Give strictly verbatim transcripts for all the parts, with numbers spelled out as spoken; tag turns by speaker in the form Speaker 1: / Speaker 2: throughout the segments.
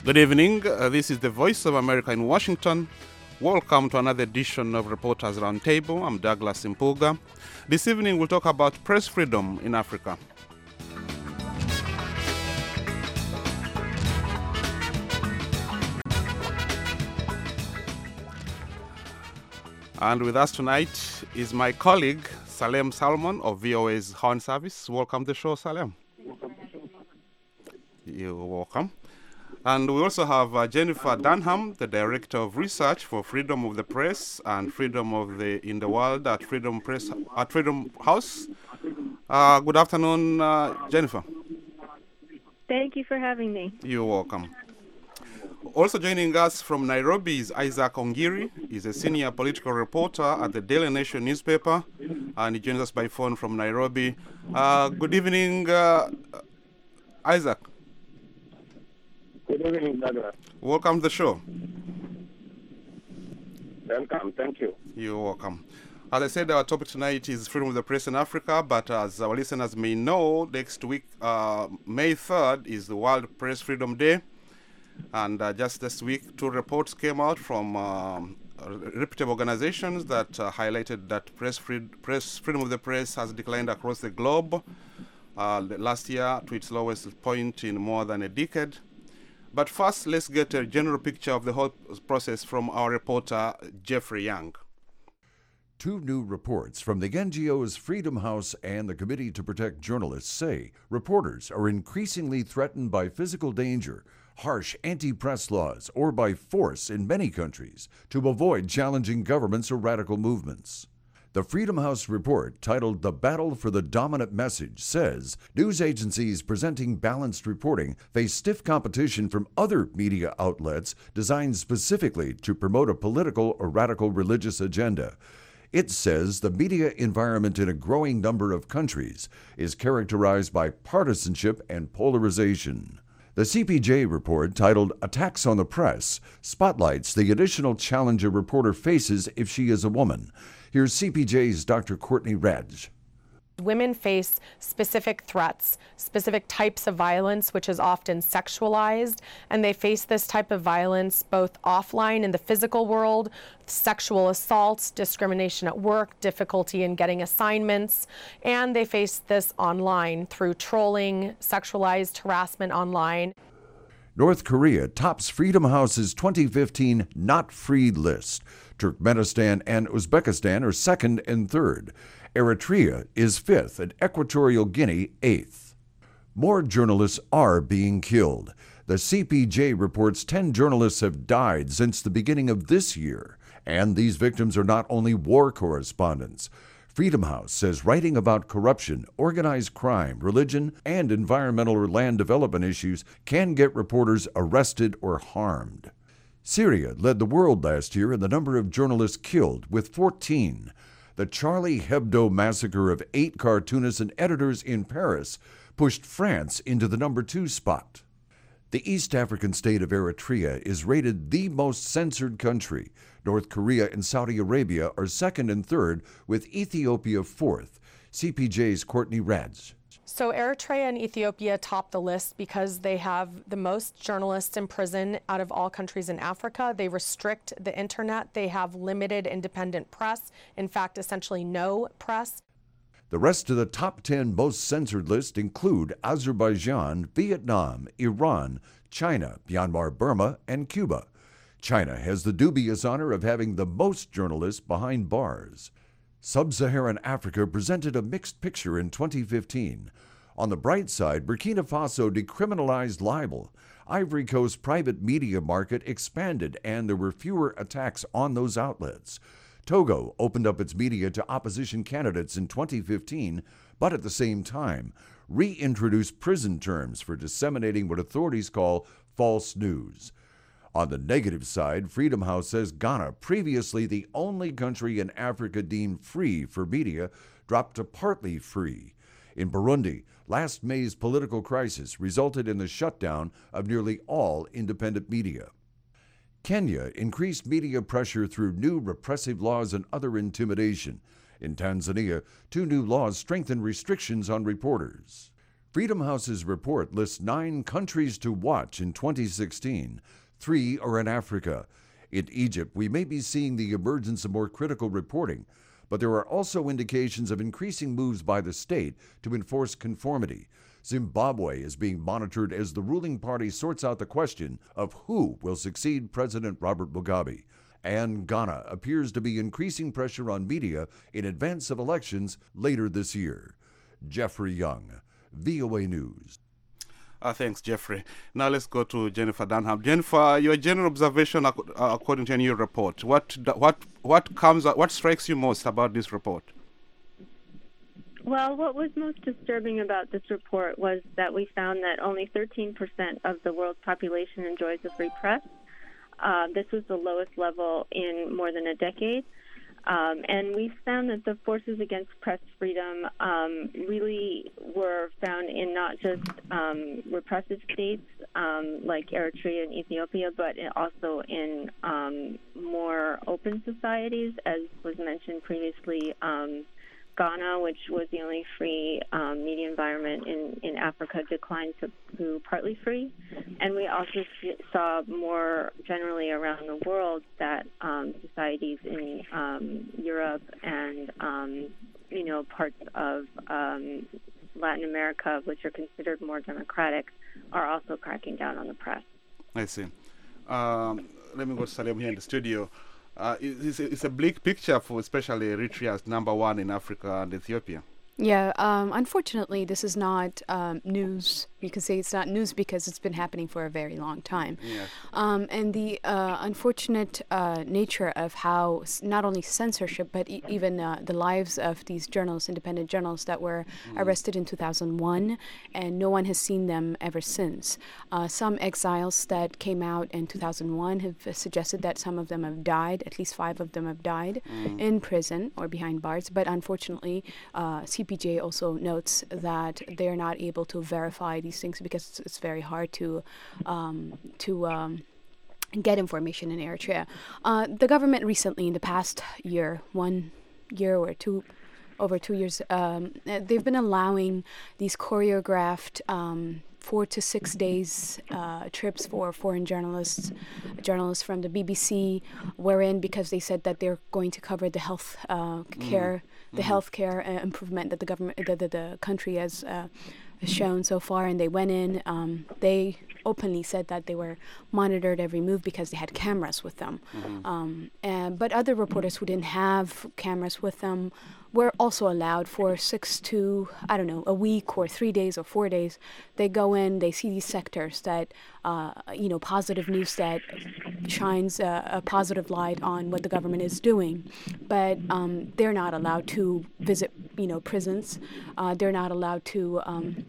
Speaker 1: Good evening. Uh, this is the Voice of America in Washington. Welcome to another edition of Reporters Roundtable. I'm Douglas Impuga. This evening we'll talk about press freedom in Africa. And with us tonight is my colleague, Salem Salmon of V O A's Horn Service. Welcome to the show, Salem. You're welcome. And we also have uh, Jennifer Dunham, the Director of Research for Freedom of the Press and Freedom of the in the World at Freedom Press at Freedom House. Uh, good afternoon, uh, Jennifer.
Speaker 2: Thank you for having me.
Speaker 1: You're welcome. Also joining us from Nairobi is Isaac Ongiri. He's a senior political reporter at the Daily Nation newspaper, and he joins us by phone from Nairobi. Uh, good evening, uh, Isaac.
Speaker 3: Good evening, Douglas.
Speaker 1: Welcome to the show.
Speaker 3: Welcome, thank you.
Speaker 1: You're welcome. As I said, our topic tonight is freedom of the press in Africa, but as our listeners may know, next week, uh, May third, is the World Press Freedom Day. And uh, just this week, two reports came out from um, reputable organizations that uh, highlighted that press, free, press freedom of the press has declined across the globe uh, last year to its lowest point in more than a decade. But first, let's get a general picture of the whole process from our reporter, Jeffrey Young.
Speaker 4: Two new reports from the N G Os Freedom House and the Committee to Protect Journalists say reporters are increasingly threatened by physical danger, harsh anti-press laws, or by force in many countries to avoid challenging governments or radical movements. The Freedom House report, titled The Battle for the Dominant Message, says news agencies presenting balanced reporting face stiff competition from other media outlets designed specifically to promote a political or radical religious agenda. It says the media environment in a growing number of countries is characterized by partisanship and polarization. The C P J report, titled Attacks on the Press, spotlights the additional challenge a reporter faces if she is a woman. Here's C P J's Doctor Courtney Radge.
Speaker 5: Women face specific threats, specific types of violence, which is often sexualized, and they face this type of violence both offline in the physical world, sexual assaults, discrimination at work, difficulty in getting assignments, and they face this online through trolling, sexualized harassment online.
Speaker 4: North Korea tops Freedom House's twenty fifteen Not Freed list. Turkmenistan and Uzbekistan are second and third. Eritrea is fifth and Equatorial Guinea eighth. More journalists are being killed. The C P J reports ten journalists have died since the beginning of this year, and these victims are not only war correspondents. Freedom House says writing about corruption, organized crime, religion, and environmental or land development issues can get reporters arrested or harmed. Syria led the world last year in the number of journalists killed, with fourteen. The Charlie Hebdo massacre of eight cartoonists and editors in Paris pushed France into the number two spot. The East African state of Eritrea is rated the most censored country. North Korea and Saudi Arabia are second and third, with Ethiopia fourth. C P J's Courtney Radge.
Speaker 5: So Eritrea and Ethiopia top the list because they have the most journalists in prison out of all countries in Africa. They restrict the internet. They have limited independent press. In fact, essentially no press.
Speaker 4: The rest of the top ten most censored list include Azerbaijan, Vietnam, Iran, China, Myanmar, Burma, and Cuba. China has the dubious honor of having the most journalists behind bars. Sub-Saharan Africa presented a mixed picture in twenty fifteen. On the bright side, Burkina Faso decriminalized libel. Ivory Coast's private media market expanded, and there were fewer attacks on those outlets. Togo opened up its media to opposition candidates in twenty fifteen, but at the same time, reintroduced prison terms for disseminating what authorities call false news. On the negative side, Freedom House says Ghana, previously the only country in Africa deemed free for media, dropped to partly free. In Burundi, last May's political crisis resulted in the shutdown of nearly all independent media. Kenya increased media pressure through new repressive laws and other intimidation. In Tanzania, two new laws strengthen restrictions on reporters. Freedom House's report lists nine countries to watch in twenty sixteen. Three are in Africa. In Egypt, we may be seeing the emergence of more critical reporting, but there are also indications of increasing moves by the state to enforce conformity. Zimbabwe is being monitored as the ruling party sorts out the question of who will succeed President Robert Mugabe. And Ghana appears to be increasing pressure on media in advance of elections later this year. Jeffrey Young, V O A News.
Speaker 1: Uh, thanks, Jeffrey. Now let's go to Jennifer Dunham. Jennifer, your general observation, ac- uh, according to a new report, what what what comes what strikes you most about this report?
Speaker 2: Well, what was most disturbing about this report was that we found that only thirteen percent of the world's population enjoys a free press. Uh, this was the lowest level in more than a decade. Um, and we found that the forces against press freedom um, really were found in not just um, repressive states um, like Eritrea and Ethiopia, but also in um, more open societies, as was mentioned previously. Um, Ghana, which was the only free um, media environment in, in Africa, declined to, to partly free. And we also saw more generally around the world that um, societies in um, Europe and, um, you know, parts of um, Latin America, which are considered more democratic, are also cracking down on the press.
Speaker 1: I see. Um, let me go to Salim here in the studio. Uh, it's, it's a bleak picture for especially Eritrea as number one in Africa and Ethiopia.
Speaker 6: Yeah, um, unfortunately, this is not um, news. You can say it's not news because it's been happening for a very long time.
Speaker 1: Yes.
Speaker 6: Um, and the uh, unfortunate uh, nature of how s- not only censorship, but e- even uh, the lives of these journalists, independent journalists that were mm. arrested in two thousand one, and no one has seen them ever since. Uh, some exiles that came out in two thousand one have uh, suggested that some of them have died, at least five of them have died mm. in prison or behind bars. But unfortunately, uh, C P J also notes that they're not able to verify these things because it's, it's very hard to um, to um, get information in Eritrea. Uh, the government recently, in the past year, one year or two, over two years, um, they've been allowing these choreographed um, four to six days uh, trips for foreign journalists, journalists from the B B C, wherein because they said that they're going to cover the health uh, care, mm-hmm. the mm-hmm. health care uh, improvement that the government, that the, the country has uh, shown so far, and they went in. Um, they openly said that they were monitored every move because they had cameras with them. Mm-hmm. Um, and but other reporters who didn't have cameras with them were also allowed for six to, I don't know, a week or three days or four days. They go in, they see these sectors that, uh, you know, positive news that shines a, a positive light on what the government is doing. But um, they're not allowed to visit, you know, prisons. Uh, they're not allowed to um,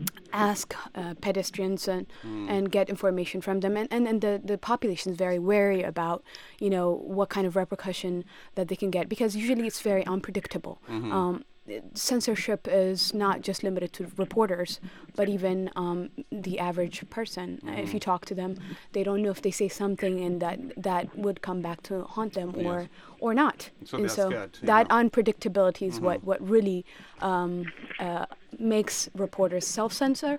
Speaker 6: ask uh, pedestrians and, mm. and get information from them. And, and, and the, the population is very wary about, you know, what kind of repercussion that they can get, because usually it's very unpredictable. Mm-hmm. Um, censorship is not just limited to reporters, but even um, the average person. Mm-hmm. If you talk to them, they don't know if they say something and that, that would come back to haunt them or yes. or not.
Speaker 1: So
Speaker 6: and
Speaker 1: they're
Speaker 6: so
Speaker 1: scared,
Speaker 6: that
Speaker 1: know.
Speaker 6: unpredictability is
Speaker 1: Mm-hmm.
Speaker 6: what, what really um, uh, makes reporters self-censor,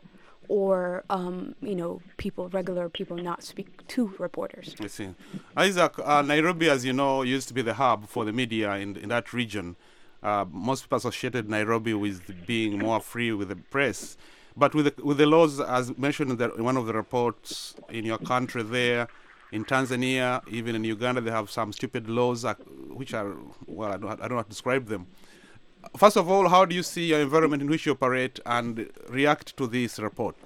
Speaker 6: or um, you know, people, regular people, not speak to reporters.
Speaker 1: I see. Isaac, uh, Nairobi, as you know, used to be the hub for the media in in that region. Uh, most people associated Nairobi with being more free with the press, but with the, with the laws, as mentioned in, the, in one of the reports, in your country there, in Tanzania, even in Uganda, they have some stupid laws uh, which are, well, I don't, I don't know how to describe them. First of all, how do you see your environment in which you operate and react to this report?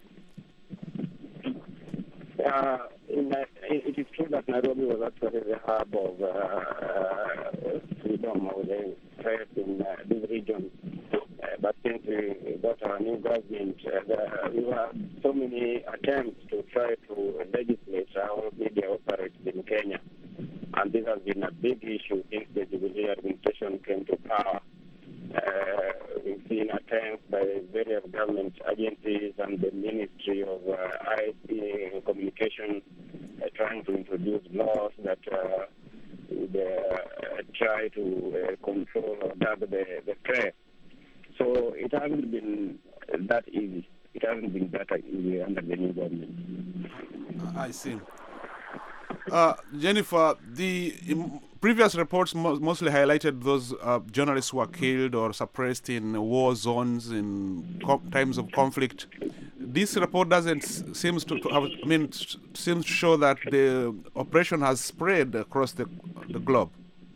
Speaker 3: Uh, in that, it is true that Nairobi was actually the hub of uh, uh, freedom of the press in uh, this region. Uh, but since we got our new government, uh, there, we had so many attempts to try to legislate how media operates in Kenya. And this has been a big issue since the Jubilee administration came to power. Uh, we've seen attempts by various government agencies and the Ministry of uh, I T and Communication uh, trying to introduce laws that uh, would uh, try to uh, control or gag the, the press. So it hasn't been that easy. It hasn't been that easy under the new government.
Speaker 1: I see. Uh, Jennifer, the um, previous reports mo- mostly highlighted those uh, journalists who were killed or suppressed in war zones in co- times of conflict. This report doesn't s- seems to have, I mean, s- seems to show that the operation has spread across the the globe.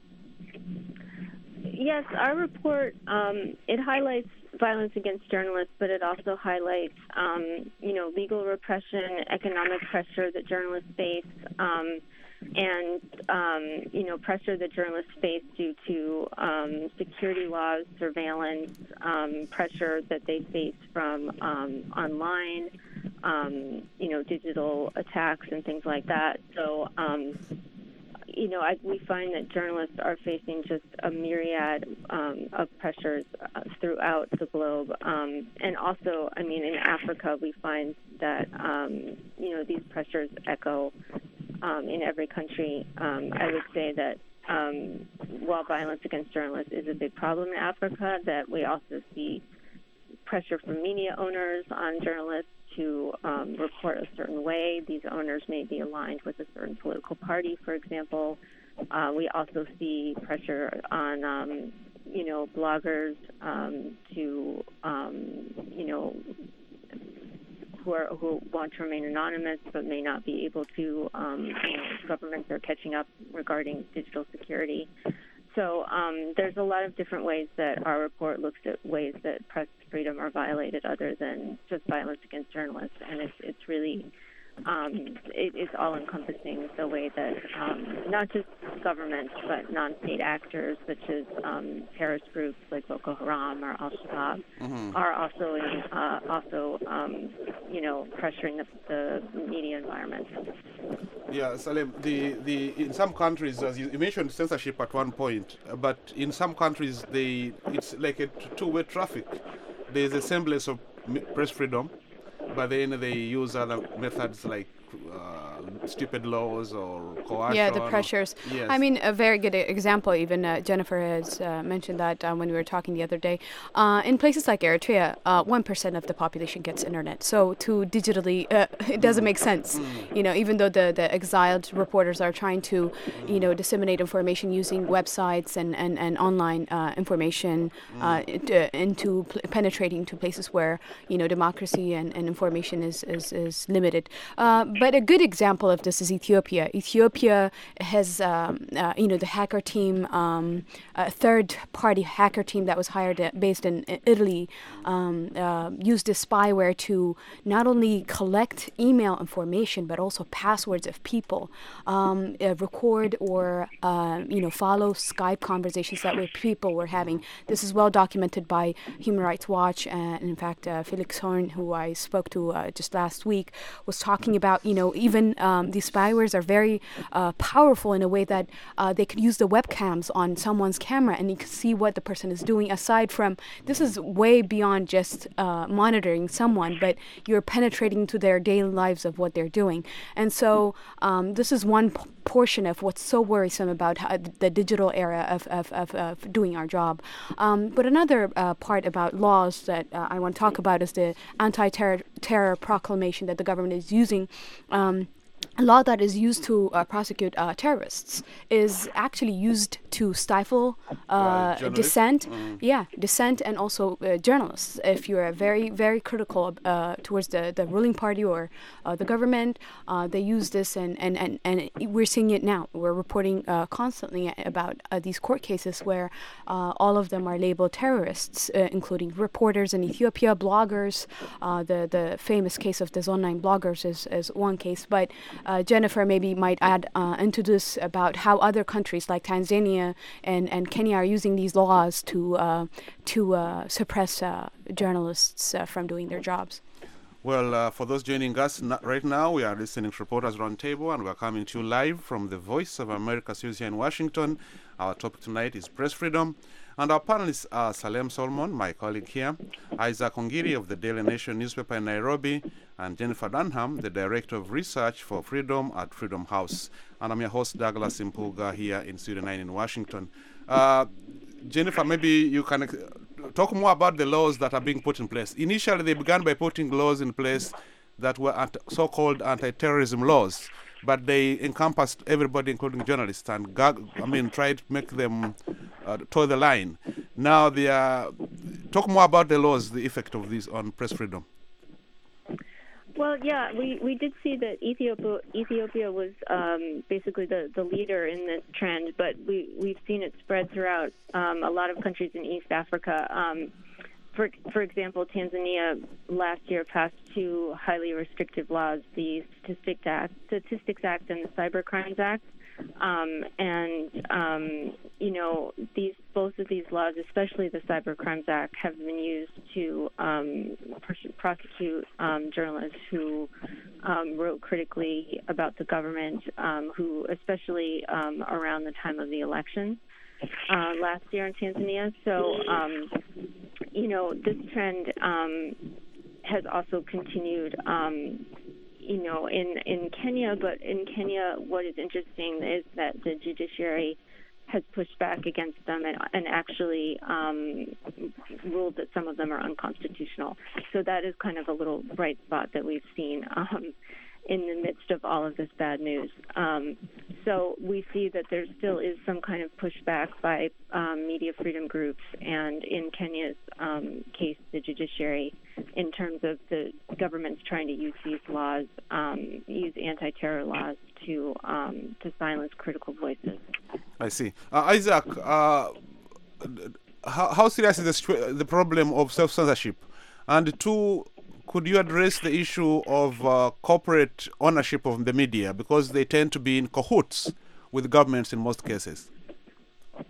Speaker 2: Yes, our report, um, it highlights violence against journalists, but it also highlights, um, you know, legal repression, economic pressure that journalists face, um, and, um, you know, pressure that journalists face due to um, security laws, surveillance, um, pressure that they face from um, online, um, you know, digital attacks and things like that. So, um, you know, I, we find that journalists are facing just a myriad um, of pressures uh, throughout the globe. Um, and also, I mean, in Africa, we find that, um, you know, these pressures echo um, in every country. Um, I would say that um, while violence against journalists is a big problem in Africa, that we also see pressure from media owners on journalists to um, report a certain way. These owners may be aligned with a certain political party, for example. Uh, we also see pressure on, um, you know, bloggers um, to, um, you know, who, are, who want to remain anonymous but may not be able to. Um, you know, governments are catching up regarding digital security. So um, there's a lot of different ways that our report looks at ways that press freedom are violated other than just violence against journalists. And it's, it's really, um, it, it's all-encompassing the way that um, not just governments but non-state actors such as um, terrorist groups like Boko Haram or Al-Shabaab mm-hmm. are also, in, uh, also um, you know, pressuring the, the media environment.
Speaker 1: Yeah, Salem, the, the, in some countries, as you, you mentioned censorship at one point, uh, but in some countries, they it's like a t- two-way traffic. There's a semblance of m- press freedom, but then they use other methods like uh, stupid laws or coercion.
Speaker 6: Yeah, the pressures.
Speaker 1: Or, yes.
Speaker 6: I mean, a very good example, even uh, Jennifer has uh, mentioned that uh, when we were talking the other day. Uh, in places like Eritrea, uh, one percent of the population gets internet. So to digitally, uh, it doesn't make sense. Mm. You know, even though the, the exiled reporters are trying to, you know, disseminate information using websites and, and, and online uh, information uh, mm. it, uh, into pl- penetrating to places where, you know, democracy and, and information is, is, is limited. Uh, But a good example of this is Ethiopia. Ethiopia has, um, uh, you know, the hacker team, um, a third-party hacker team that was hired at, based in Italy, um, uh, used this spyware to not only collect email information but also passwords of people, um, uh, record or, uh, you know, follow Skype conversations that were people were having. This is well documented by Human Rights Watch, and in fact, uh, Felix Horn, who I spoke to uh, just last week, was talking about, you know, even um, these spywares are very uh, powerful in a way that uh, they could use the webcams on someone's camera and you can see what the person is doing. Aside from, this is way beyond just uh, monitoring someone, but you're penetrating to their daily lives of what they're doing. And so um, this is one p- portion of what's so worrisome about how the digital era of, of, of, of doing our job. Um, but another uh, part about laws that uh, I want to talk about is the anti-terror terror proclamation that the government is using. Um, a law that is used to uh, prosecute uh, terrorists is actually used to stifle uh,
Speaker 1: uh,
Speaker 6: dissent,
Speaker 1: mm.
Speaker 6: yeah, dissent, and also uh, journalists. If you're very, very critical uh, towards the, the ruling party or uh, the government, uh, they use this, and, and, and, and we're seeing it now. We're reporting uh, constantly about uh, these court cases where uh, all of them are labeled terrorists, uh, including reporters in Ethiopia, bloggers. Uh, the the famous case of the Zone nine bloggers is, is one case, but Uh, Jennifer maybe might add uh, into this about how other countries like Tanzania and, and Kenya are using these laws to uh, to uh, suppress uh, journalists uh, from doing their jobs.
Speaker 1: Well, uh, for those joining us n- right now, we are listening to Reporters Roundtable, and we are coming to you live from the Voice of America studios here in Washington. Our topic tonight is press freedom. And our panelists are Salem Solomon, my colleague here, Isaac Ongiri of the Daily Nation newspaper in Nairobi, and Jennifer Dunham, the Director of Research for Freedom at Freedom House. And I'm your host, Douglas Impuga, here in Studio nine in Washington. Uh, Jennifer, maybe you can uh, talk more about the laws that are being put in place. Initially, they began by putting laws in place that were anti- so-called anti-terrorism laws, but they encompassed everybody, including journalists, and gag- I mean, tried to make them uh, toe the line. Now, they are talk more about the laws, the effect of these on press freedom.
Speaker 2: Well, yeah, we, we did see that Ethiopia Ethiopia was um, basically the, the leader in this trend, but we, we've seen it spread throughout um, a lot of countries in East Africa. Um, for, for example, Tanzania last year passed two highly restrictive laws, the Statistics Act, Statistics Act and the Cybercrimes Act. Um, and, um, you know, these both of these laws, especially the Cybercrimes Act, have been used to um, pers- prosecute um, journalists who um, wrote critically about the government, um, who especially um, around the time of the election uh, last year in Tanzania. So, um, you know, this trend um, has also continued um you know, in, in Kenya, but in Kenya, what is interesting is that the judiciary has pushed back against them and, and actually um, ruled that some of them are unconstitutional. So that is kind of a little bright spot that we've seen um, in the midst of all of this bad news. Um, so we see that there still is some kind of pushback by um, media freedom groups, and in Kenya's um, case, the judiciary, in terms of the government's trying to use these laws, um, use anti-terror laws to um, to silence critical voices.
Speaker 1: I see. Uh, Isaac, uh, how, how serious is the, str- the problem of self-censorship? And two, could you address the issue of uh, corporate ownership of the media, because they tend to be in cahoots with governments in most cases?
Speaker 3: Uh,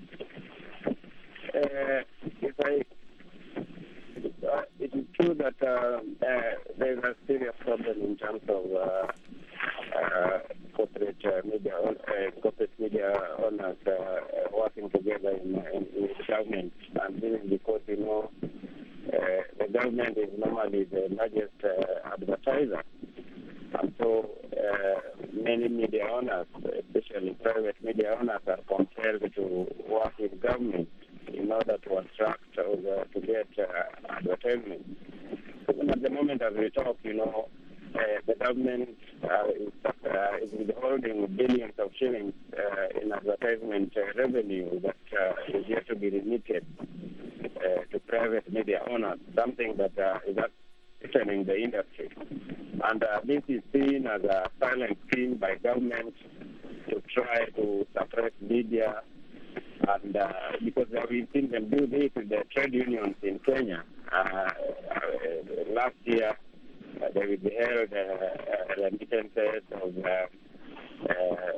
Speaker 3: if I, uh, it is true that uh, uh, there is a serious problem in terms of uh, uh, corporate uh, media, uh, corporate media owners uh, working together in, in, in government, and this is because, you know, Uh, the government is normally the largest uh, advertiser. And so uh, many media owners, especially private media owners, are compelled to work with government in order to attract or uh, to get uh, advertisement. Even at the moment as we talk, you know, uh, the government uh, is, uh, is withholding billions of shillings uh, in advertisement uh, revenue that uh, is yet to be remitted Uh, to private media owners, something that uh, is affecting the industry. And uh, this is seen as a silent scheme by government to try to suppress media. And uh, because uh, we've seen them do this with the trade unions in Kenya. Uh, uh, last year, uh, they withheld uh, uh, remittances of uh, uh,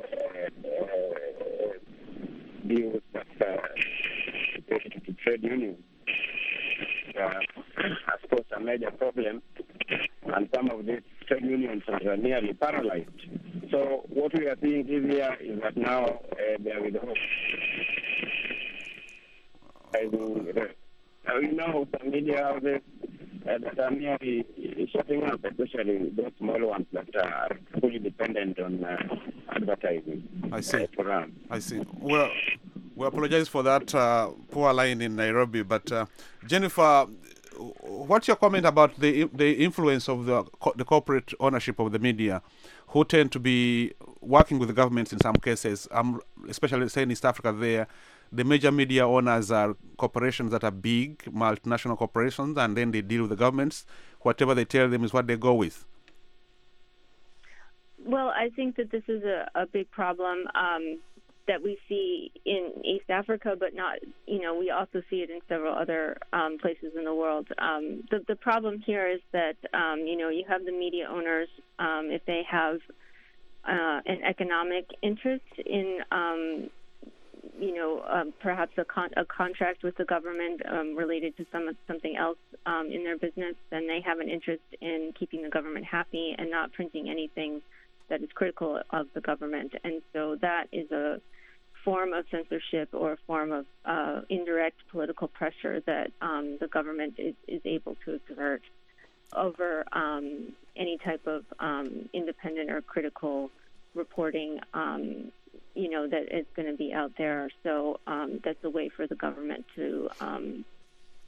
Speaker 3: uh, bills that uh, to trade unions. Uh, has caused a major problem, and some of these trade unions are nearly paralyzed. So what we are seeing this year is that now uh, they are with hope. Uh, we know some media houses uh, that are nearly shutting up, especially those small ones that are fully dependent on uh, advertising.
Speaker 1: I see.
Speaker 3: Uh, for them.
Speaker 1: I see. Well, we apologize for that uh, poor line in Nairobi, but uh, Jennifer, what's your comment about the the influence of the co- the corporate ownership of the media, who tend to be working with the governments in some cases? Um, especially say in East Africa, there, the major media owners are corporations that are big, multinational corporations, and then they deal with the governments. Whatever they tell them is what they go with.
Speaker 2: Well, I think that this is a, a big problem. Um, that we see in East Africa, but not, you know, we also see it in several other um, places in the world. Um, the, the problem here is that, um, you know, you have the media owners, um, if they have uh, an economic interest in, um, you know, um, perhaps a, con- a contract with the government um, related to some something else um, in their business, then they have an interest in keeping the government happy and not printing anything that is critical of the government. And so that is a form of censorship or a form of uh, indirect political pressure that um, the government is, is able to exert over um, any type of um, independent or critical reporting, um, you know, that is going to be out there. So um, that's a way for the government to um,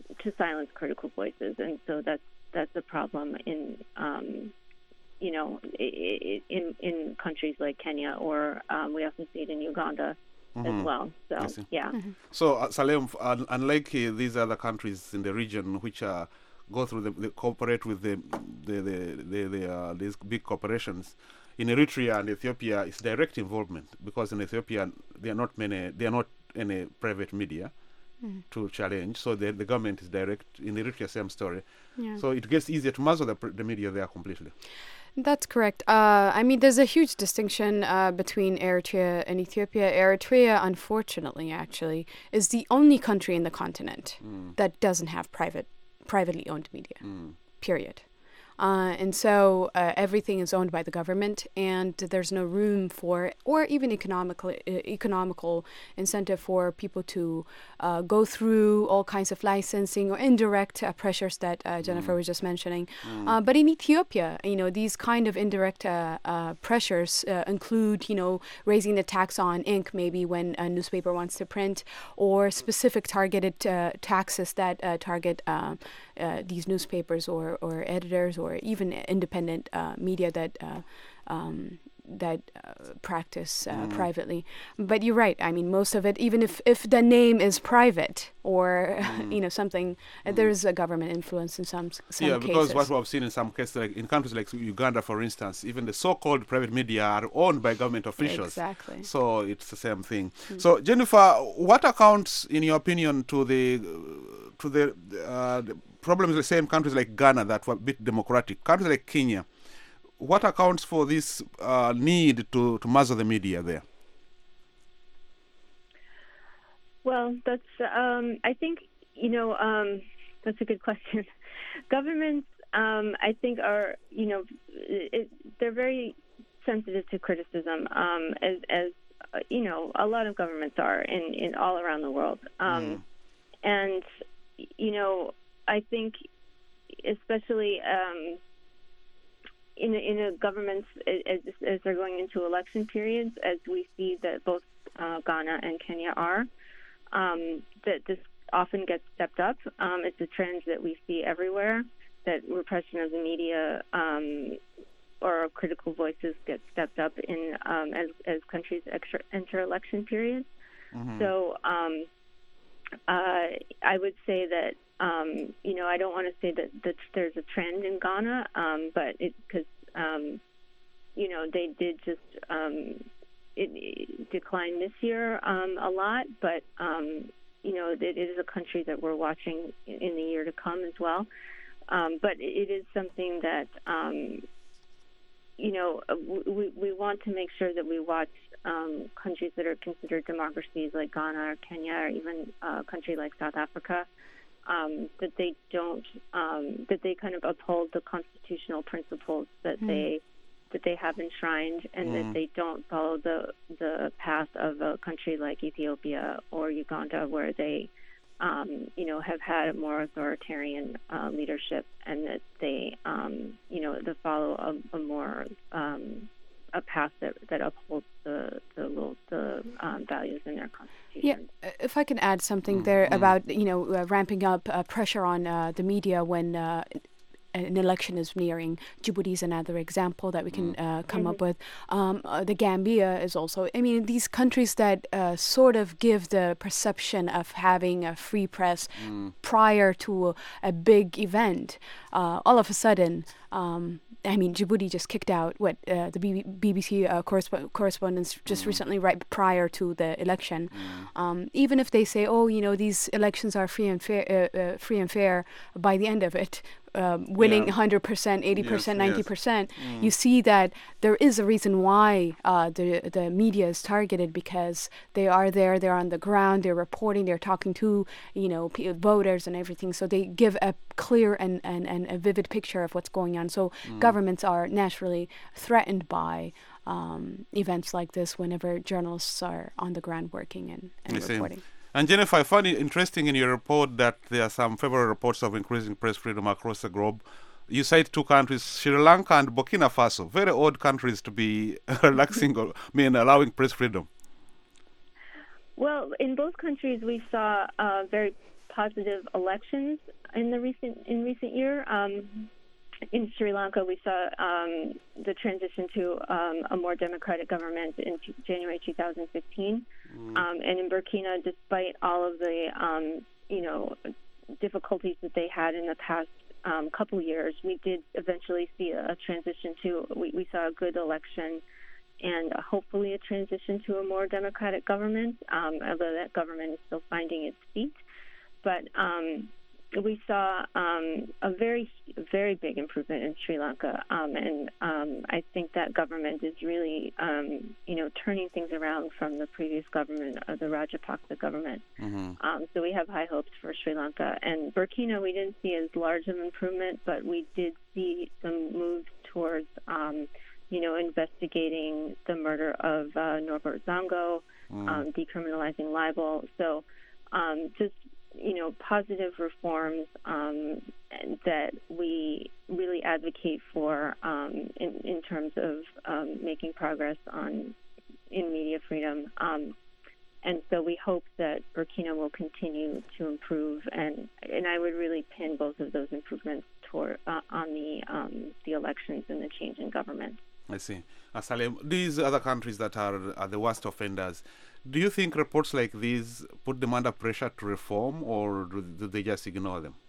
Speaker 2: to silence critical voices, and so that's that's a problem in um, you know in in countries like Kenya, or um, we also see it in Uganda mm-hmm. as well. So yeah.
Speaker 1: Mm-hmm. So uh, Salem, uh, unlike uh, these other countries in the region which are uh, go through the, the cooperate with the the the, the, the uh, these big corporations, in Eritrea and Ethiopia it's direct involvement, because in Ethiopia there are not many there are not any private media mm. to challenge, so the, the government is direct. In Eritrea, same story. Yeah. So it gets easier to muzzle the, the media there completely.
Speaker 6: That's correct. Uh, I mean, there's a huge distinction uh, between Eritrea and Ethiopia. Eritrea, unfortunately, actually, is the only country in the continent mm. that doesn't have private, privately owned media, mm. period. Uh, and so uh, everything is owned by the government, and there's no room for, or even economical, uh, economical incentive for people to uh, go through all kinds of licensing or indirect uh, pressures that uh, Jennifer mm. was just mentioning. Mm. Uh, but in Ethiopia, you know, these kind of indirect uh, uh, pressures uh, include, you know, raising the tax on ink maybe when a newspaper wants to print, or specific targeted uh, taxes that uh, target uh, uh, these newspapers or, or editors or or even independent uh, media that uh, um, that uh, practice uh, mm. privately. But you're right. I mean, most of it, even if, if the name is private or mm. you know something, mm. there is a government influence in some some
Speaker 1: yeah,
Speaker 6: cases.
Speaker 1: because what we've seen in some cases, like in countries like Uganda, for instance, even the so-called private media are owned by government officials.
Speaker 6: Exactly.
Speaker 1: So it's the same thing. Mm. So Jennifer, what accounts, in your opinion, to the to the, uh, the problems with the same countries like Ghana that were a bit democratic, countries like Kenya? What accounts for this uh, need to, to muzzle the media there?
Speaker 2: Well, that's, um, I think, you know, um, that's a good question. Governments, um, I think, are, you know, it, they're very sensitive to criticism, um, as, as uh, you know, a lot of governments are in, in all around the world. Um, mm. And, you know, I think especially... Um, In a, in a governments, as, as they're going into election periods, as we see that both uh, Ghana and Kenya are, um, that this often gets stepped up. Um, it's a trend that we see everywhere, that repression of the media um, or critical voices get stepped up in um, as, as countries extra, enter election periods. Mm-hmm. So um, uh, I would say that Um, you know, I don't want to say that, that there's a trend in Ghana, um, but it because um, you know they did just um, it, it decline this year um, a lot, but um, you know it, it is a country that we're watching in the year to come as well. Um, but it is something that um, you know we we want to make sure that we watch um, countries that are considered democracies like Ghana or Kenya, or even a country like South Africa. Um, that they don't, um, that they kind of uphold the constitutional principles that mm. they that they have enshrined, and mm. that they don't follow the the path of a country like Ethiopia or Uganda, where they, um, you know, have had a more authoritarian uh, leadership, and that they, um, you know, they follow a, a more um, a path that, that upholds the the, the um, values in their constitution.
Speaker 6: Yeah, if I can add something mm-hmm. there about, you know, uh, ramping up uh, pressure on uh, the media when uh, an election is nearing. Djibouti is another example that we can uh, come mm-hmm. up with. Um, uh, the Gambia is also, I mean, these countries that uh, sort of give the perception of having a free press mm. prior to a, a big event, uh, all of a sudden, um, I mean, Djibouti just kicked out what uh, the B B C uh, corresp- correspondents just mm. recently, right prior to the election. Mm. Um, even if they say, "Oh, you know, these elections are free and fair, uh, uh, free and fair," by the end of it, uh, winning yeah. one hundred percent, eighty percent, yes, ninety percent, yes. mm. you see that there is a reason why uh, the the media is targeted, because they are there, they're on the ground, they're reporting, they're talking to, you know, p- voters and everything. So they give a clear and, and, and a vivid picture of what's going on. So mm. governments are naturally threatened by um, events like this whenever journalists are on the ground working and, and reporting.
Speaker 1: And Jennifer, I found it interesting in your report that there are some favorable reports of increasing press freedom across the globe. You cite two countries, Sri Lanka and Burkina Faso, very odd countries to be relaxing or I mean allowing press freedom.
Speaker 2: Well, in both countries we saw uh, very positive elections in the recent in recent year. Um, in Sri Lanka, we saw um, the transition to um, a more democratic government in t- January two thousand fifteen, mm. um, and in Burkina, despite all of the um, you know difficulties that they had in the past um, couple years, we did eventually see a, a transition to. We, we saw a good election. And uh, hopefully a transition to a more democratic government, um, although that government is still finding its feet. But um, we saw um, a very, very big improvement in Sri Lanka, um, and um, I think that government is really, um, you know, turning things around from the previous government, uh, the Rajapaksa government. Mm-hmm. Um, so we have high hopes for Sri Lanka. And Burkina, we didn't see as large of an improvement, but we did see some moves towards um, you know, investigating the murder of uh, Norbert Zongo, mm. um, decriminalizing libel. So um, just, you know, positive reforms um, that we really advocate for um, in, in terms of um, making progress on in media freedom. Um, and so we hope that Burkina will continue to improve. And, and I would really pin both of those improvements toward, uh, on the, um, the elections and the change in government.
Speaker 1: I see. Uh, Salem, these other countries that are, are the worst offenders, do you think reports like these put them under pressure to reform, or do, do they just ignore them?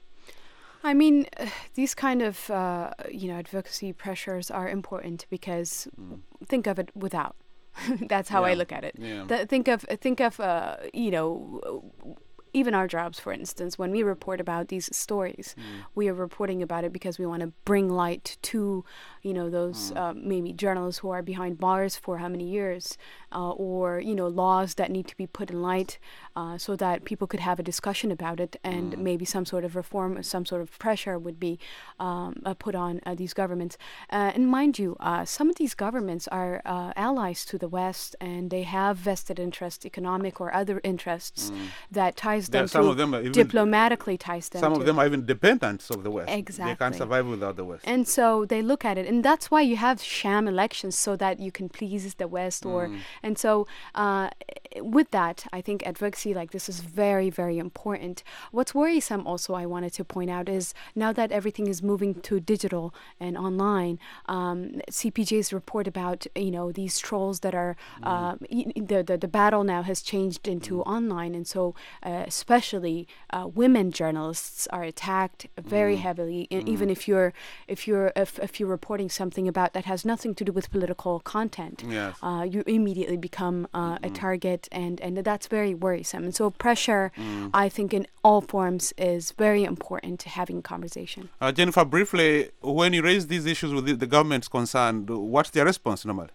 Speaker 6: I mean, uh, these kind of, uh, you know, advocacy pressures are important because mm. think of it without. That's how
Speaker 1: yeah.
Speaker 6: I look at it.
Speaker 1: Yeah.
Speaker 6: Th- think of, think of, uh, you know, even our jobs, for instance, when we report about these stories, mm. we are reporting about it because we want to bring light to, you know, those mm. uh, maybe journalists who are behind bars for how many years, uh, or, you know, laws that need to be put in light uh, so that people could have a discussion about it, and mm. maybe some sort of reform or some sort of pressure would be um, uh, put on uh, these governments. Uh, and mind you, uh, some of these governments are uh, allies to the West, and they have vested interests, economic or other interests, mm. that ties them
Speaker 1: some
Speaker 6: to,
Speaker 1: of them are even,
Speaker 6: diplomatically ties them
Speaker 1: Some
Speaker 6: to.
Speaker 1: of them are even dependents of the West.
Speaker 6: Exactly.
Speaker 1: They can't survive without the West.
Speaker 6: And so they look at it, and that's why you have sham elections, so that you can please the West. Or mm. And so uh, with that, I think advocacy like this is very, very important. What's worrisome also, I wanted to point out, is now that everything is moving to digital and online, um, C P J's report about, you know, these trolls that are, mm. uh, the, the, the battle now has changed into mm. online, and so uh, especially uh, women journalists are attacked very mm. heavily, mm. even if you're if you're if, if you're reporting something about that has nothing to do with political content.
Speaker 1: Yes.
Speaker 6: Uh, you immediately become uh, mm. a target, and, and that's very worrisome. And so pressure, mm. I think, in all forms is very important to having conversation.
Speaker 1: Uh, Jennifer, briefly, when you raise these issues with the, the government's concerned, what's their response normally?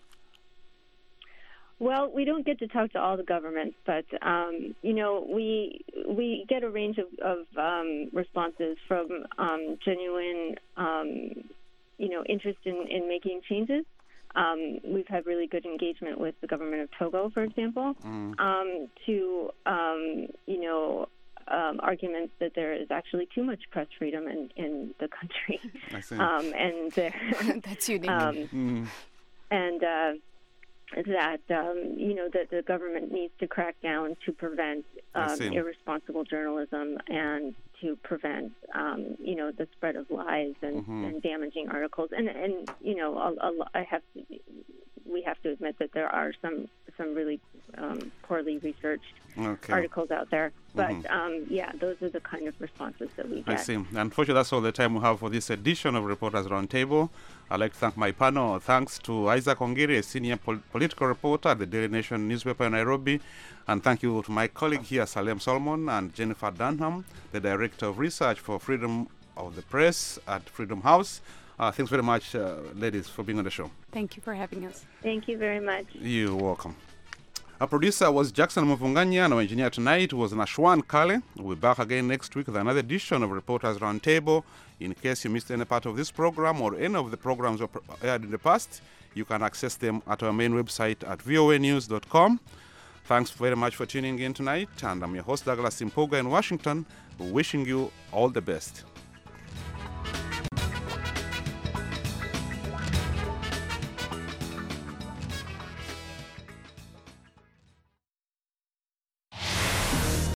Speaker 2: Well, we don't get to talk to all the governments, but um, you know, we we get a range of, of um, responses from um, genuine, um, you know, interest in, in making changes. Um, we've had really good engagement with the government of Togo, for example, mm. um, to um, you know. Um, arguments that there is actually too much press freedom in, in the country.
Speaker 1: I see.
Speaker 2: Um, and there,
Speaker 6: that's unique.
Speaker 2: Um,
Speaker 1: mm.
Speaker 2: And uh, that, um, you know, that the government needs to crack down to prevent um, irresponsible journalism and to prevent, um, you know, the spread of lies and, mm-hmm. and damaging articles. And, and you know, a, a, I have to, we have to admit that there are some some really um, poorly researched okay. articles out there. But, mm-hmm. um, yeah, those are the kind of responses that we get.
Speaker 1: I see. Unfortunately, that's all the time we have for this edition of Reporters Roundtable. I'd like to thank my panel. Thanks to Isaac Ongiri, a senior pol- political reporter at the Daily Nation newspaper in Nairobi. And thank you to my colleague here, Salem Solomon, and Jennifer Dunham, the Director of Research for Freedom of the Press at Freedom House. Uh, thanks very much, uh, ladies, for being on the show.
Speaker 6: Thank you for having us.
Speaker 2: Thank you very much.
Speaker 1: You're welcome. Our producer was Jackson Mufunganya, and our engineer tonight was Nashwan Kale. We'll be back again next week with another edition of Reporters Roundtable. In case you missed any part of this program or any of the programs aired in the past, you can access them at our main website at voa news dot com. Thanks very much for tuning in tonight, and I'm your host, Douglas Impoga in Washington, wishing you all the best.